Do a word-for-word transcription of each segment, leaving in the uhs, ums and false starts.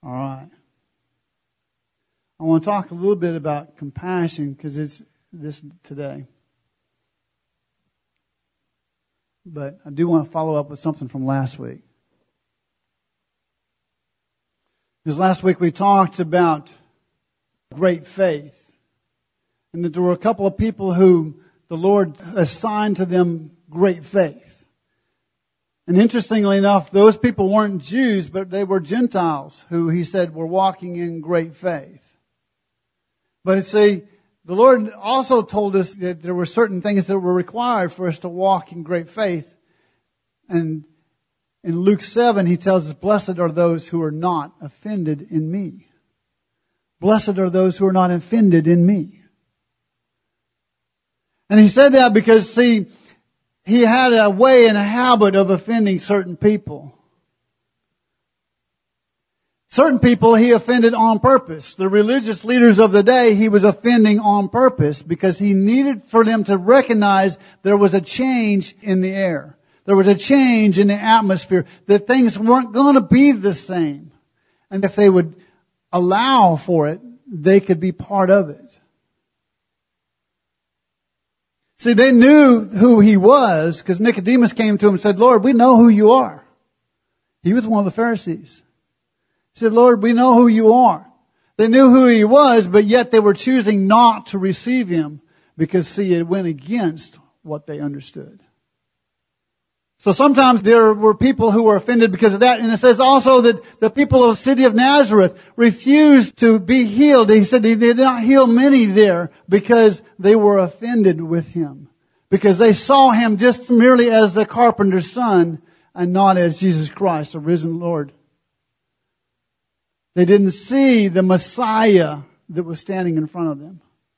All right. I want to talk a little bit about compassion because it's this today. But I do want to follow up with something from last week. Because last week we talked about great faith. And that there were a couple of people who the Lord assigned to them great faith. And interestingly enough, those people weren't Jews, but they were Gentiles who he said were walking in great faith. But see, the Lord also told us that there were certain things that were required for us to walk in great faith. And in Luke seven, he tells us, blessed are those who are not offended in me. Blessed are those who are not offended in me. And he said that because, see, he had a way and a habit of offending certain people. Certain people he offended on purpose. The religious leaders of the day he was offending on purpose because he needed for them to recognize there was a change in the air. There was a change in the atmosphere. That things weren't going to be the same. And if they would allow for it, they could be part of it. See, they knew who he was because Nicodemus came to him and said, Lord, we know who you are. He was one of the Pharisees. He said, Lord, we know who you are. They knew who he was, but yet they were choosing not to receive him because, see, it went against what they understood. So sometimes there were people who were offended because of that. And it says also that the people of the city of Nazareth refused to be healed. He said he did not heal many there because they were offended with him. Because they saw him just merely as the carpenter's son and not as Jesus Christ, the risen Lord. They didn't see the Messiah that was standing in front of them.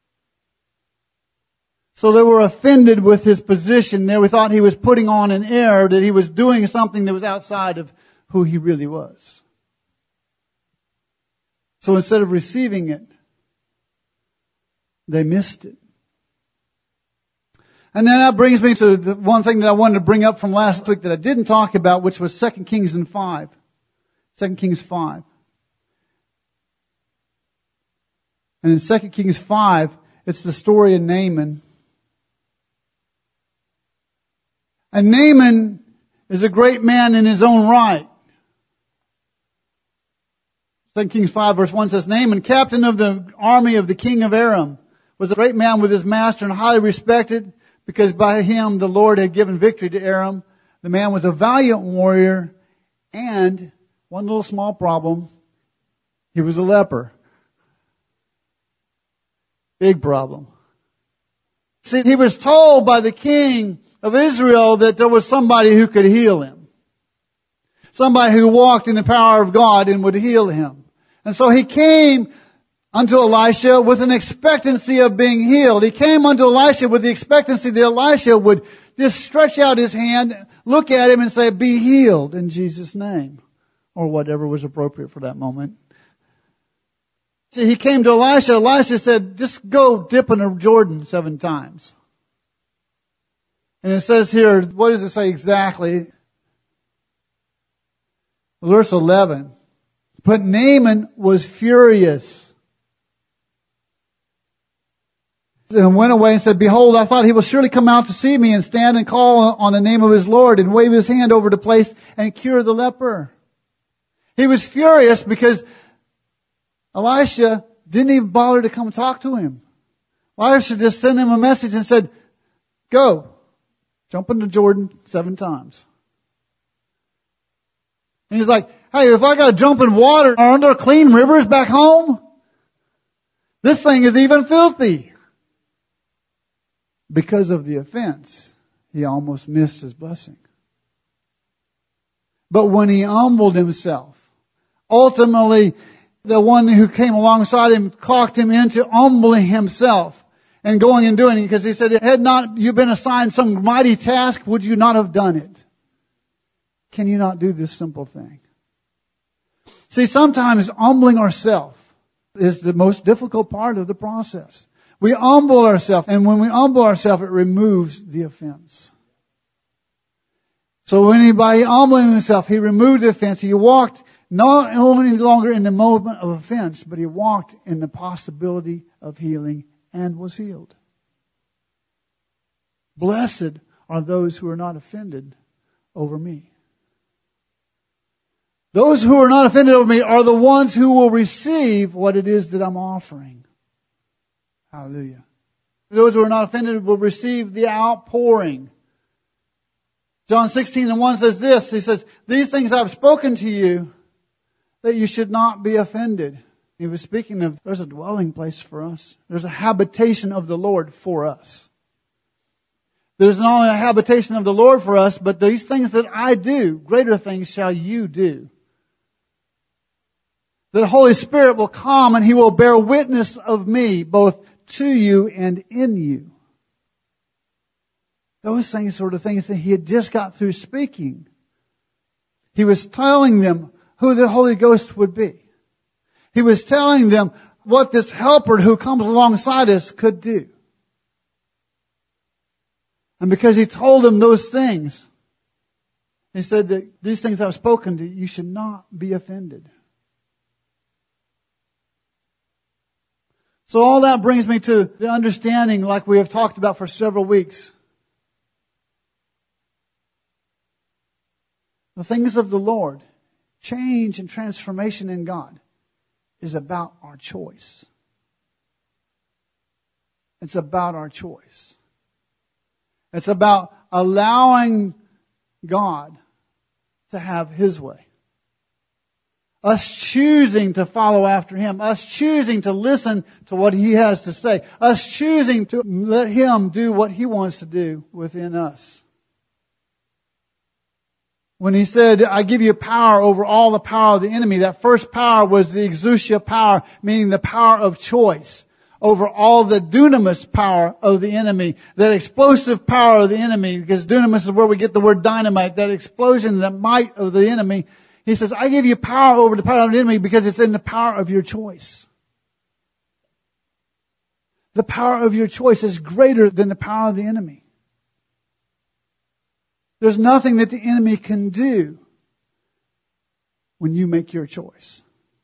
So they were offended with his position there. We thought he was putting on an air, that he was doing something that was outside of who he really was. So instead of receiving it, they missed it. And then that brings me to the one thing that I wanted to bring up from last week that I didn't talk about, which was Second Kings and five. Second Kings five. And in Second Kings five, it's the story of Naaman. And Naaman is a great man in his own right. Second Kings five verse one says, Naaman, captain of the army of the king of Aram, was a great man with his master and highly respected because by him the Lord had given victory to Aram. The man was a valiant warrior and one little small problem, he was a leper. Big problem. See, he was told by the king of Israel that there was somebody who could heal him. Somebody who walked in the power of God and would heal him. And so he came unto Elisha with an expectancy of being healed. He came unto Elisha with the expectancy that Elisha would just stretch out his hand, look at him and say, be healed in Jesus' name. Or whatever was appropriate for that moment. See, he came to Elisha. Elisha said, just go dip in the Jordan seven times. And it says here, what does it say exactly? Verse eleven. But Naaman was furious and went away and said, behold, I thought he will surely come out to see me and stand and call on the name of his Lord and wave his hand over the place and cure the leper. He was furious because Elisha didn't even bother to come talk to him. Elisha just sent him a message and said, go, jump into Jordan seven times. And he's like, hey, if I got to jump in water, aren't there clean rivers back home? This thing is even filthy. Because of the offense, he almost missed his blessing. But when he humbled himself, ultimately, the one who came alongside him talked him into humbling himself and going and doing it. Because he said, had not you been assigned some mighty task, would you not have done it? Can you not do this simple thing? See, sometimes humbling ourselves is the most difficult part of the process. We humble ourselves, and when we humble ourselves, it removes the offense. So when he, by humbling himself, he removed the offense. He walked not only any longer in the moment of offense, but he walked in the possibility of healing and was healed. Blessed are those who are not offended over me. Those who are not offended over me are the ones who will receive what it is that I'm offering. Hallelujah. Those who are not offended will receive the outpouring. John sixteen and one says this. He says, these things I've spoken to you, that you should not be offended. He was speaking of, there's a dwelling place for us. There's a habitation of the Lord for us. There's not only a habitation of the Lord for us, but these things that I do, greater things shall you do. The Holy Spirit will come and He will bear witness of me, both to you and in you. Those things were the things that He had just got through speaking. He was telling them who the Holy Ghost would be. He was telling them what this helper who comes alongside us could do. And because He told them those things, He said that these things I've spoken to you, you should not be offended. So all that brings me to the understanding, like we have talked about for several weeks. The things of the Lord, change and transformation in God, is about our choice. It's about our choice. It's about allowing God to have His way. Us choosing to follow after Him. Us choosing to listen to what He has to say. Us choosing to let Him do what He wants to do within us. When He said, I give you power over all the power of the enemy, that first power was the exousia power, meaning the power of choice, over all the dunamis power of the enemy, that explosive power of the enemy, because dunamis is where we get the word dynamite, that explosion, that might of the enemy. He says, I give you power over the power of the enemy because it's in the power of your choice. The power of your choice is greater than the power of the enemy. There's nothing that the enemy can do when you make your choice.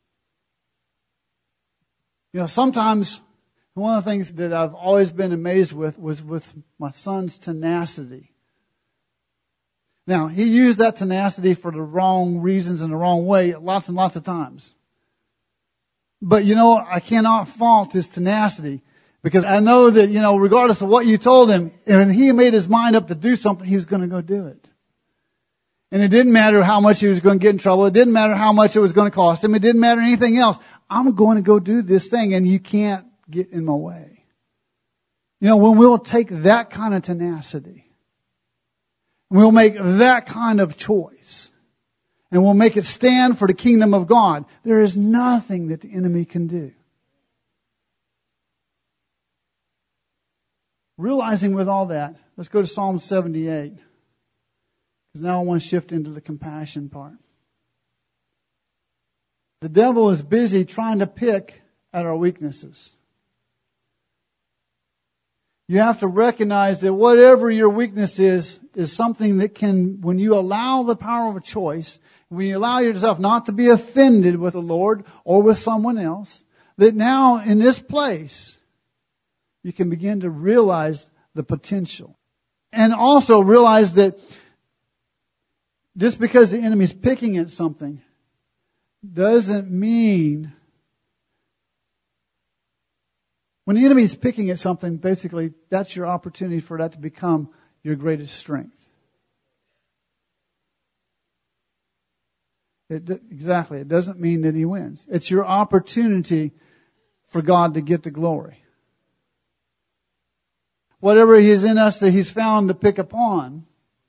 You know, sometimes one of the things that I've always been amazed with was with my son's tenacity. Now, he used that tenacity for the wrong reasons in the wrong way lots and lots of times. But, you know, I cannot fault his tenacity because I know that, you know, regardless of what you told him, when he made his mind up to do something, he was going to go do it. And it didn't matter how much he was going to get in trouble. It didn't matter how much it was going to cost him. It didn't matter anything else. I'm going to go do this thing and you can't get in my way. You know, when we'll take that kind of tenacity, we'll make that kind of choice, and we'll make it stand for the kingdom of God, there is nothing that the enemy can do. Realizing with all that, let's go to Psalm seventy-eight. Because now I want to shift into the compassion part. The devil is busy trying to pick at our weaknesses. You have to recognize that whatever your weakness is, is something that can, when you allow the power of a choice, when you allow yourself not to be offended with the Lord or with someone else, that now in this place, you can begin to realize the potential. And also realize that just because the enemy's picking at something doesn't mean... When the enemy is picking at something, basically, that's your opportunity for that to become your greatest strength. It, exactly. It doesn't mean that he wins. It's your opportunity for God to get the glory. Whatever he is in us that he's found to pick upon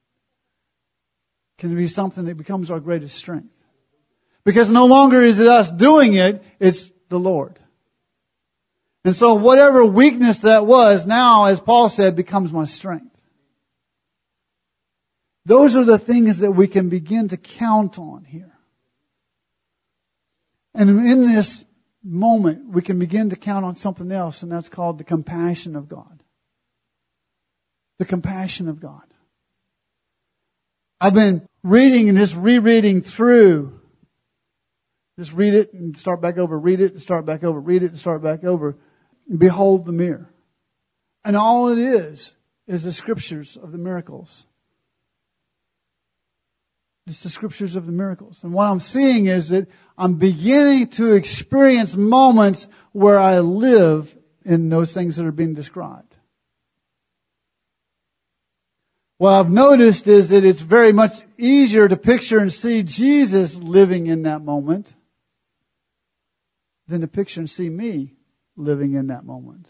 can be something that becomes our greatest strength. Because no longer is it us doing it, it's the Lord. And so whatever weakness that was, now, as Paul said, becomes my strength. Those are the things that we can begin to count on here. And in this moment, we can begin to count on something else, and that's called the compassion of God. The compassion of God. I've been reading and just rereading through Just read it and start back over, read it and start back over, read it and start back over. Behold the mirror. And all it is, is the scriptures of the miracles. It's the scriptures of the miracles. And what I'm seeing is that I'm beginning to experience moments where I live in those things that are being described. What I've noticed is that it's very much easier to picture and see Jesus living in that moment than to picture and see me living in that moment.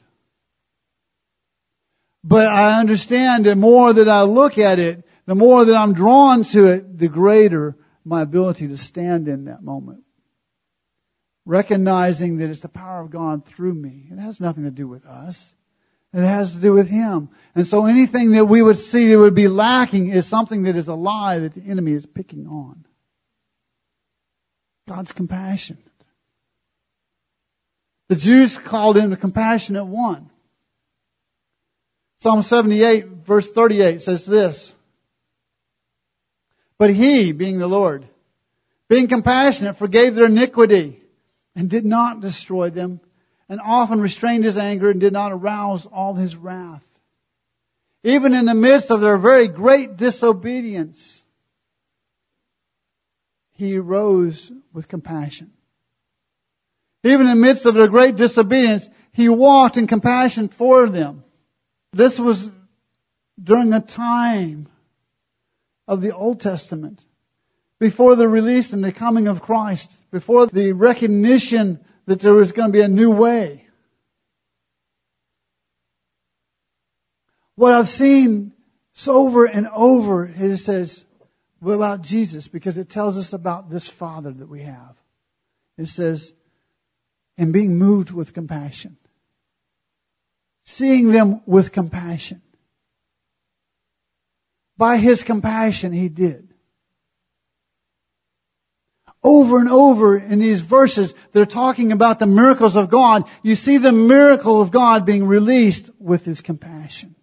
But I understand that more that I look at it, the more that I'm drawn to it, the greater my ability to stand in that moment. Recognizing that it's the power of God through me. It has nothing to do with us. It has to do with Him. And so anything that we would see that would be lacking is something that is a lie that the enemy is picking on. God's compassion. The Jews called Him the compassionate one. Psalm seventy-eight, verse thirty-eight says this. But He, being the Lord, being compassionate, forgave their iniquity and did not destroy them, and often restrained His anger and did not arouse all His wrath. Even in the midst of their very great disobedience, He rose with compassion. Even in the midst of their great disobedience, He walked in compassion for them. This was during the time of the Old Testament, before the release and the coming of Christ, before the recognition that there was going to be a new way. What I've seen so over and over, it says about Jesus, because it tells us about this Father that we have. It says, and being moved with compassion. Seeing them with compassion. By His compassion, He did. Over and over in these verses, they're talking about the miracles of God. You see the miracle of God being released with His compassion.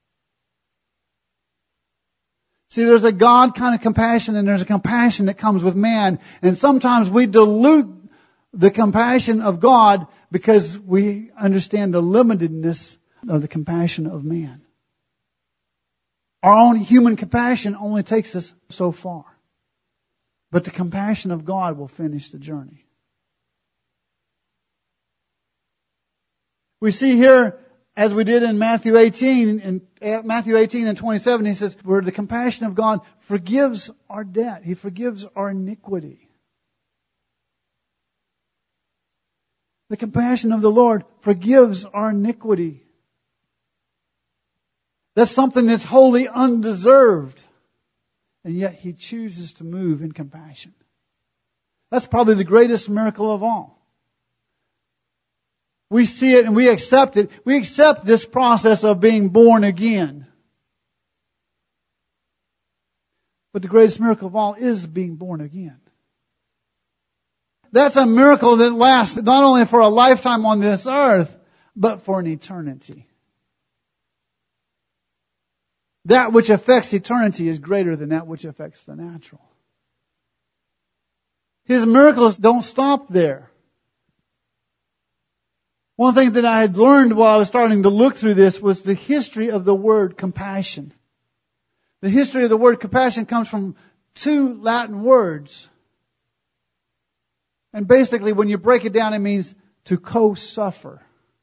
See, there's a God kind of compassion and there's a compassion that comes with man. And sometimes we dilute the compassion of God because we understand the limitedness of the compassion of man. Our own human compassion only takes us so far. But the compassion of God will finish the journey. We see here, as we did in Matthew eighteen, in Matthew eighteen and twenty-seven, He says, where the compassion of God forgives our debt. He forgives our iniquity. The compassion of the Lord forgives our iniquity. That's something that's wholly undeserved. And yet He chooses to move in compassion. That's probably the greatest miracle of all. We see it and we accept it. We accept this process of being born again. But the greatest miracle of all is being born again. That's a miracle that lasts not only for a lifetime on this earth, but for an eternity. That which affects eternity is greater than that which affects the natural. His miracles don't stop there. One thing that I had learned while I was starting to look through this was the history of the word compassion. The history of the word compassion comes from two Latin words. And basically, when you break it down, it means to co-suffer.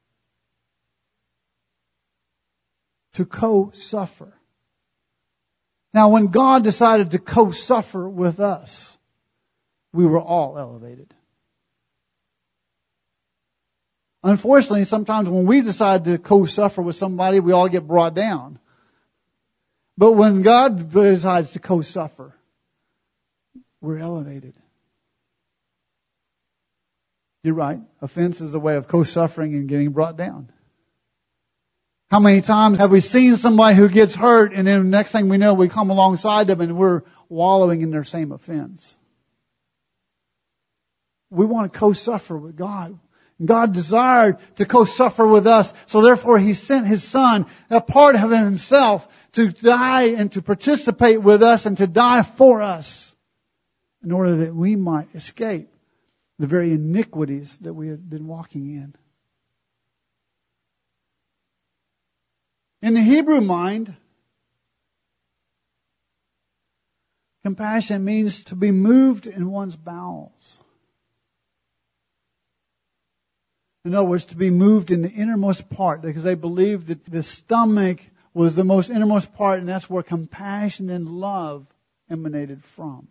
To co-suffer. Now, when God decided to co-suffer with us, we were all elevated. Unfortunately, sometimes when we decide to co-suffer with somebody, we all get brought down. But when God decides to co-suffer, we're elevated. You're right. Offense is a way of co-suffering and getting brought down. How many times have we seen somebody who gets hurt and then the next thing we know we come alongside them and we're wallowing in their same offense? We want to co-suffer with God. God desired to co-suffer with us, so therefore He sent His Son, a part of Himself, to die and to participate with us and to die for us in order that we might escape the very iniquities that we had been walking in. In the Hebrew mind, compassion means to be moved in one's bowels. In other words, to be moved in the innermost part, because they believed that the stomach was the most innermost part, and that's where compassion and love emanated from.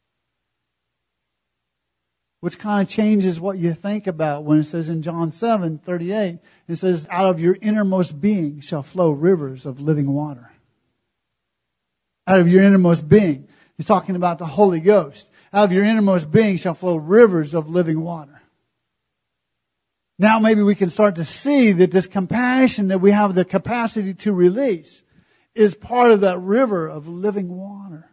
Which kind of changes what you think about when it says in John seven thirty-eight, it says, out of your innermost being shall flow rivers of living water. Out of your innermost being. He's talking about the Holy Ghost. Out of your innermost being shall flow rivers of living water. Now maybe we can start to see that this compassion that we have the capacity to release is part of that river of living water.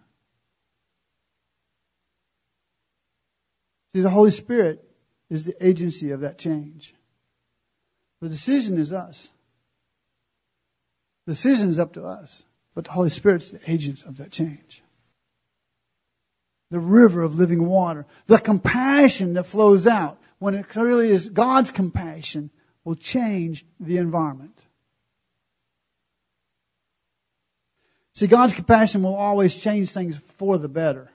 See, the Holy Spirit is the agency of that change. The decision is us. The decision is up to us. But the Holy Spirit's the agent of that change. The river of living water. The compassion that flows out, when it clearly is God's compassion, will change the environment. See, God's compassion will always change things for the better.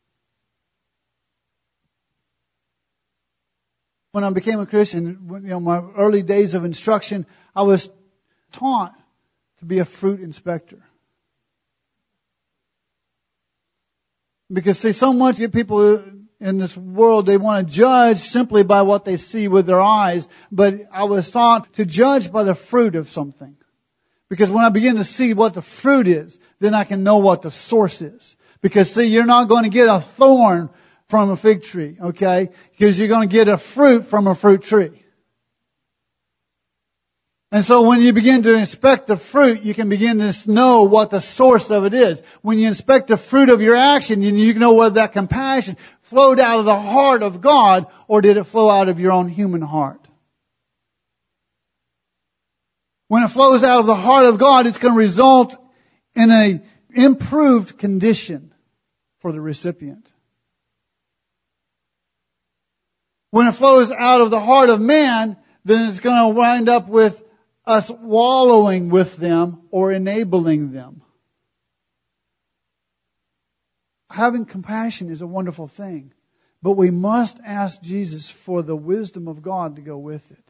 When I became a Christian, you know, my early days of instruction, I was taught to be a fruit inspector. Because see, so much people in this world, they want to judge simply by what they see with their eyes. But I was taught to judge by the fruit of something. Because when I begin to see what the fruit is, then I can know what the source is. Because see, you're not going to get a thorn from a fig tree, okay? Because you're going to get a fruit from a fruit tree. And so when you begin to inspect the fruit, you can begin to know what the source of it is. When you inspect the fruit of your action, you can know whether that compassion flowed out of the heart of God or did it flow out of your own human heart. When it flows out of the heart of God, it's going to result in an improved condition for the recipient. When it flows out of the heart of man, then it's going to wind up with us wallowing with them or enabling them. Having compassion is a wonderful thing, but we must ask Jesus for the wisdom of God to go with it.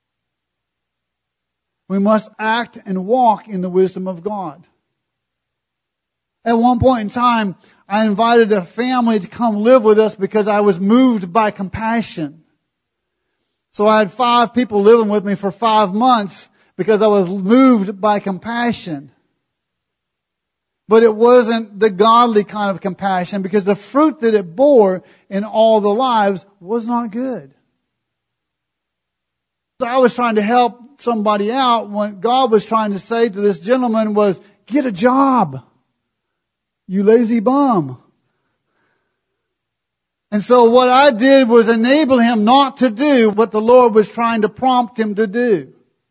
We must act and walk in the wisdom of God. At one point in time, I invited a family to come live with us because I was moved by compassion. So I had five people living with me for five months because I was moved by compassion. But it wasn't the godly kind of compassion because the fruit that it bore in all the lives was not good. So I was trying to help somebody out when God was trying to say to this gentleman was, get a job, you lazy bum. And so what I did was enable him not to do what the Lord was trying to prompt him to do.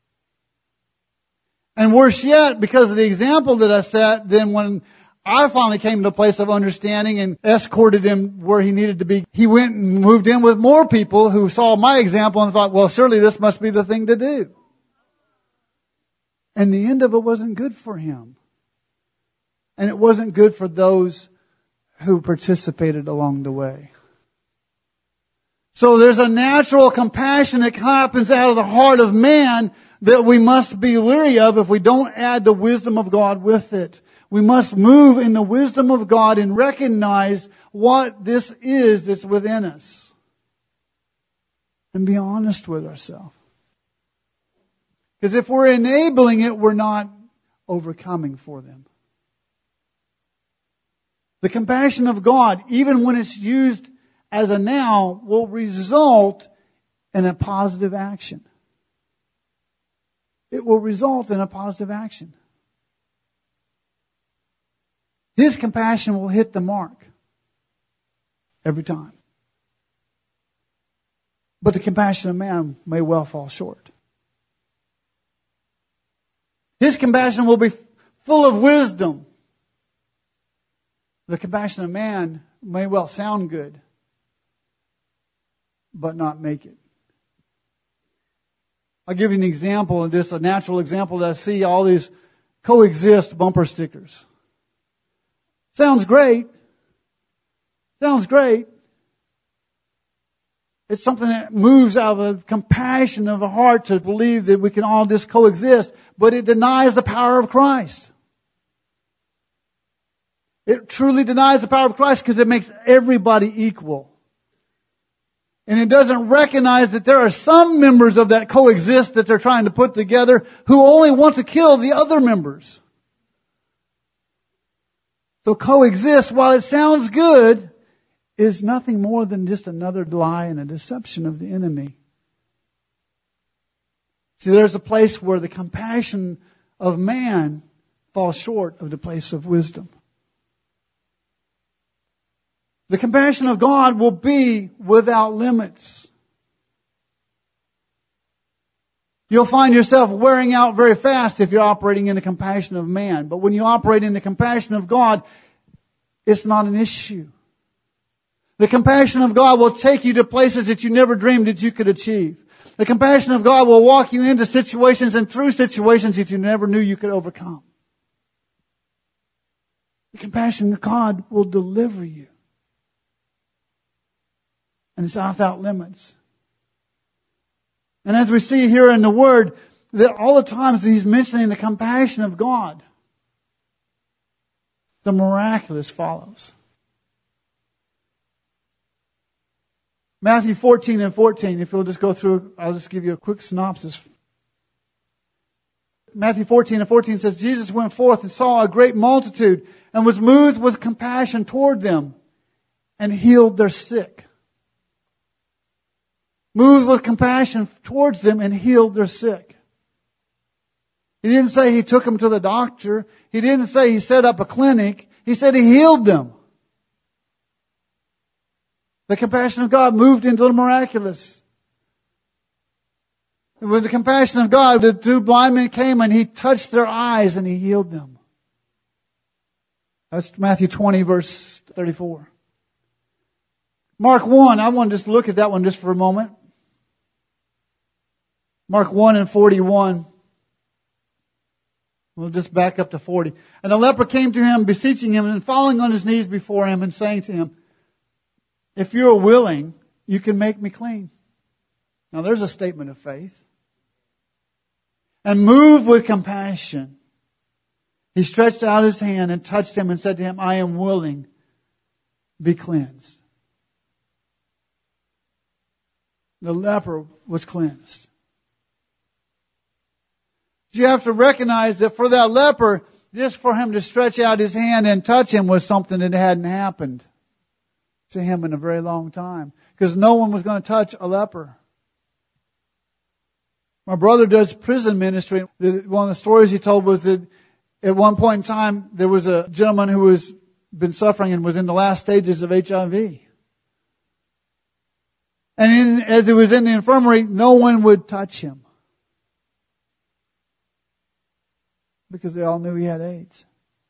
And worse yet, because of the example that I set, then when I finally came to a place of understanding and escorted him where he needed to be, he went and moved in with more people who saw my example and thought, well, surely this must be the thing to do. And the end of it wasn't good for him. And it wasn't good for those who participated along the way. So there's a natural compassion that happens out of the heart of man that we must be leery of if we don't add the wisdom of God with it. We must move in the wisdom of God and recognize what this is that's within us. And be honest with ourselves. Because if we're enabling it, we're not overcoming for them. The compassion of God, even when it's used as a noun, will result in a positive action. It will result in a positive action. His compassion will hit the mark every time. But the compassion of man may well fall short. His compassion will be full of wisdom. The compassion of man may well sound good, but not make it. I'll give you an example, just a natural example that I see all these coexist bumper stickers. Sounds great. Sounds great. It's something that moves out of the compassion of the heart to believe that we can all just coexist, but it denies the power of Christ. It truly denies the power of Christ because it makes everybody equal. And it doesn't recognize that there are some members of that coexist that they're trying to put together who only want to kill the other members. So coexist, while it sounds good, is nothing more than just another lie and a deception of the enemy. See, there's a place where the compassion of man falls short of the place of wisdom. The compassion of God will be without limits. You'll find yourself wearing out very fast if you're operating in the compassion of man. But when you operate in the compassion of God, it's not an issue. The compassion of God will take you to places that you never dreamed that you could achieve. The compassion of God will walk you into situations and through situations that you never knew you could overcome. The compassion of God will deliver you. And it's without limits. And as we see here in the Word, that all the times He's mentioning the compassion of God, the miraculous follows. Matthew fourteen and fourteen, if you'll just go through, I'll just give you a quick synopsis. Matthew fourteen and fourteen says, Jesus went forth and saw a great multitude and was moved with compassion toward them and healed their sick. Moved with compassion towards them and healed their sick. He didn't say He took them to the doctor. He didn't say He set up a clinic. He said He healed them. The compassion of God moved into the miraculous. With the compassion of God, the two blind men came and He touched their eyes and He healed them. That's Matthew twenty, verse thirty-four. Mark one, I want to just look at that one just for a moment. Mark one and forty-one. We'll just back up to forty. And the leper came to Him, beseeching Him and falling on his knees before Him and saying to Him, if you're willing, you can make me clean. Now there's a statement of faith. And moved with compassion, He stretched out His hand and touched him and said to him, I am willing, be cleansed. The leper was cleansed. You have to recognize that for that leper, just for him to stretch out his hand and touch him was something that hadn't happened to him in a very long time. Because no one was going to touch a leper. My brother does prison ministry. One of the stories he told was that at one point in time, there was a gentleman who was been suffering and was in the last stages of H I V. And in, as he was in the infirmary, no one would touch him. Because they all knew he had AIDS.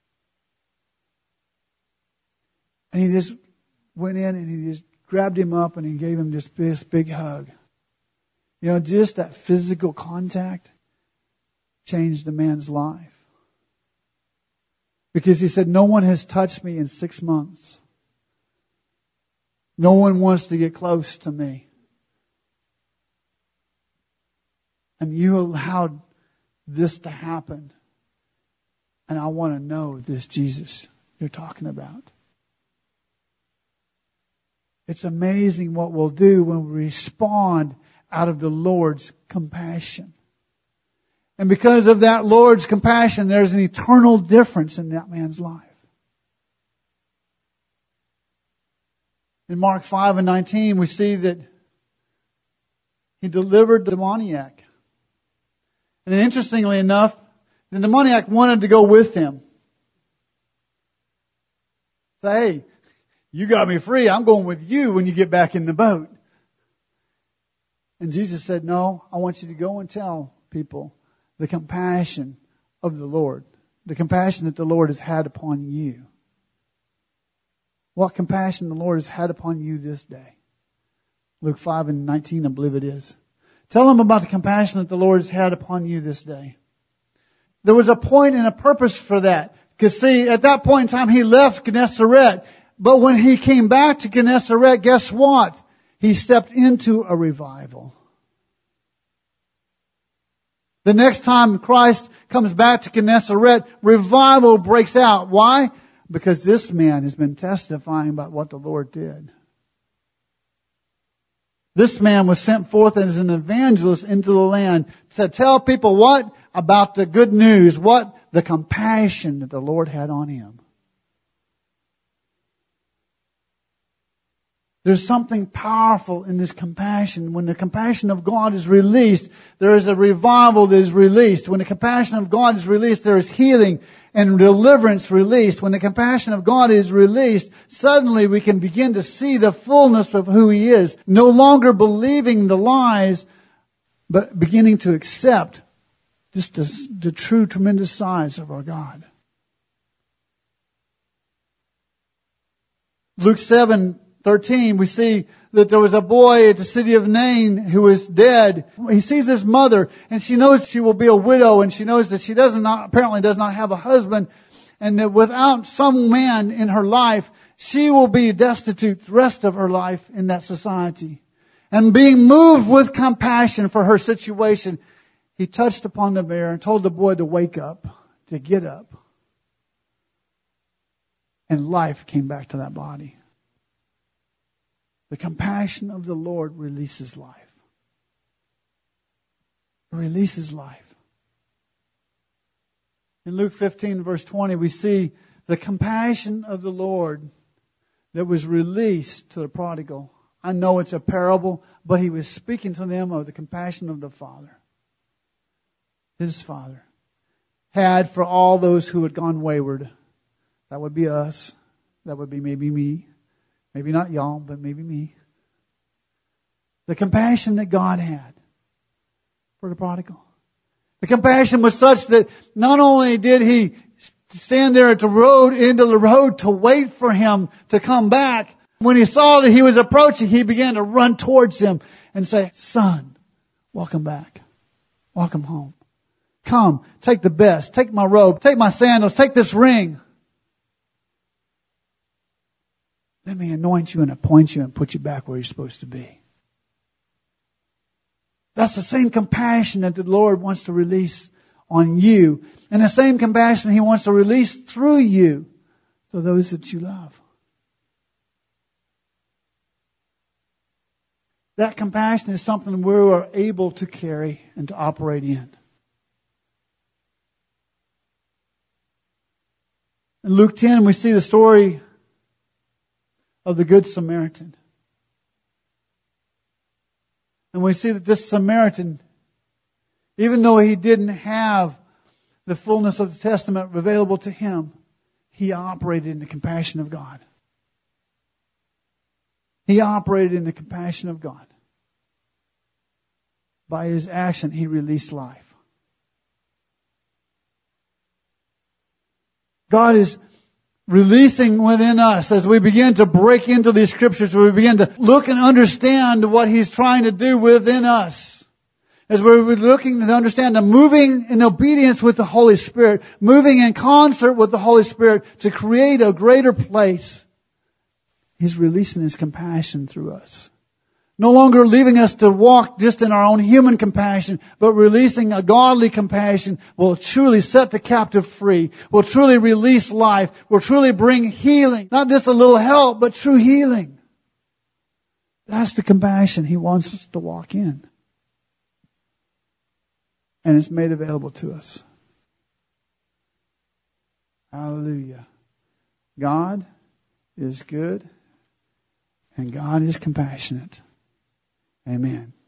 And he just went in and he just grabbed him up and he gave him just this big hug. You know, just that physical contact changed the man's life. Because he said, no one has touched me in six months. No one wants to get close to me. And you allowed this to happen. And I want to know this Jesus you're talking about. It's amazing what we'll do when we respond out of the Lord's compassion. And because of that Lord's compassion, there's an eternal difference in that man's life. In Mark five and nineteen, we see that He delivered the demoniac. And interestingly enough, the demoniac wanted to go with Him. Say, hey, you got me free. I'm going with you when you get back in the boat. And Jesus said, no, I want you to go and tell people the compassion of the Lord. The compassion that the Lord has had upon you. What compassion the Lord has had upon you this day. Luke five and nineteen, I believe it is. Tell them about the compassion that the Lord has had upon you this day. There was a point and a purpose for that. Because see, at that point in time, he left Gennesaret. But when he came back to Gennesaret, guess what? He stepped into a revival. The next time Christ comes back to Gennesaret, revival breaks out. Why? Because this man has been testifying about what the Lord did. This man was sent forth as an evangelist into the land to tell people what? About the good news. What? The compassion that the Lord had on him. There's something powerful in this compassion. When the compassion of God is released, there is a revival that is released. When the compassion of God is released, there is healing and deliverance released. When the compassion of God is released, suddenly we can begin to see the fullness of who He is. No longer believing the lies, but beginning to accept just the, the true, tremendous size of our God. Luke seven thirteen, we see that there was a boy at the city of Nain who was dead. He sees his mother, and she knows she will be a widow, and she knows that she does not, apparently does not have a husband, and that without some man in her life, she will be destitute the rest of her life in that society. And being moved with compassion for her situation, he touched upon the bear and told the boy to wake up, to get up. And life came back to that body. The compassion of the Lord releases life. It releases life. In Luke fifteen, verse twenty, we see the compassion of the Lord that was released to the prodigal. I know it's a parable, but he was speaking to them of the compassion of the Father. His Father had for all those who had gone wayward. That would be us. That would be maybe me. Maybe not y'all, but maybe me. The compassion that God had for the prodigal. The compassion was such that not only did He stand there at the road, into the road to wait for him to come back, when He saw that he was approaching, He began to run towards him and say, "Son, welcome back. Welcome home. Come, take the best. Take my robe. Take my sandals. Take this ring. Let me anoint you and appoint you and put you back where you're supposed to be." That's the same compassion that the Lord wants to release on you. And the same compassion He wants to release through you to those that you love. That compassion is something we are able to carry and to operate in. In Luke ten, we see the story of the Good Samaritan. And we see that this Samaritan, even though he didn't have the fullness of the Testament available to him, he operated in the compassion of God. He operated in the compassion of God. By his action, he released life. God is releasing within us as we begin to break into these scriptures, we begin to look and understand what He's trying to do within us. As we're looking to understand and moving in obedience with the Holy Spirit, moving in concert with the Holy Spirit to create a greater place, He's releasing His compassion through us. No longer leaving us to walk just in our own human compassion, but releasing a godly compassion will truly set the captive free, will truly release life, will truly bring healing. Not just a little help, but true healing. That's the compassion He wants us to walk in. And it's made available to us. Hallelujah. God is good and God is compassionate. Amen.